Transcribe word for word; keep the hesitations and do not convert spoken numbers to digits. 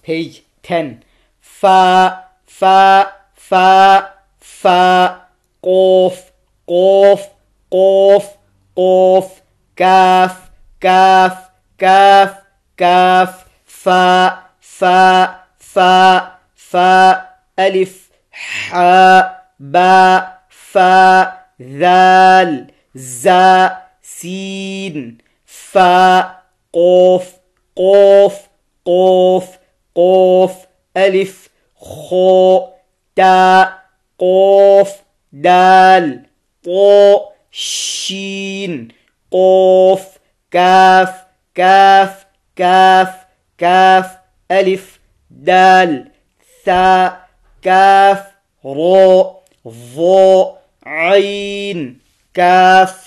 page ten. فا فا فا فا قوف قوف قوف قوف كاف كاف كاف كاف فا فا فا فا ألف حاء باء فاء ذال زاء سين فاء قوف قوف قوف قوف ألف خاء تاء قوف دال طاء شين قوف كاف كاف كاف كاف ألف دال ثاء كاف راء ظاء عين كاف